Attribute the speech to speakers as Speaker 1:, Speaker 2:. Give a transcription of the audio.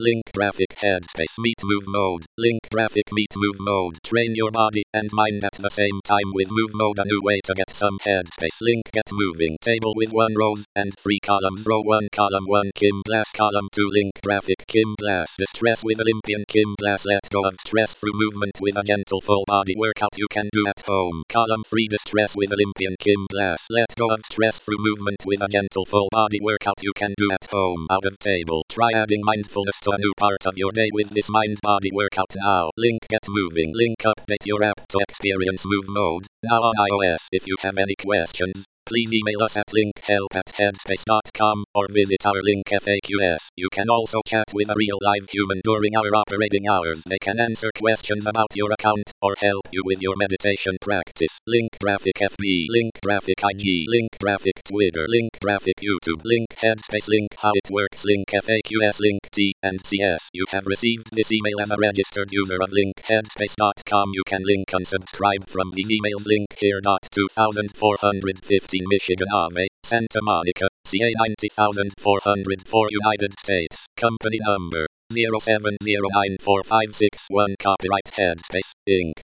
Speaker 1: Link graphic headspace meet move mode. Link graphic meet move mode. Train your body and mind at the same time with move mode, a new way to get some headspace. Link get moving. Table with 1 rows and 3 columns. Row 1 column 1 Kim Glass column 2 Link graphic Kim Glass. Distress with Olympian Kim Glass. Let go of stress through movement with a gentle full body workout you can do at home. Column 3 Distress with Olympian Kim Glass. Let go of stress through movement with a gentle full body workout you can do at home. Out of table. Try adding mindfulness to a new part of your day with this mind body workout now. Link get moving. Link update your app to experience move mode now on iOS. If you have any questions, please email us at linkhelp@headspace.com or visit our link FAQs. You can also chat with a real live human during our operating hours. They can answer questions about your account or help you with your meditation practice. Link graphic FB, link graphic IG, link graphic Twitter, link graphic YouTube, link Headspace, link how it works, link FAQs, link T and CS. You have received this email as a registered user of linkheadspace.com. You can link unsubscribe from these emails. Link here. 2415 Michigan Ave, Santa Monica, CA 90404 United States. Company number 070945661. Copyright Headspace, Inc.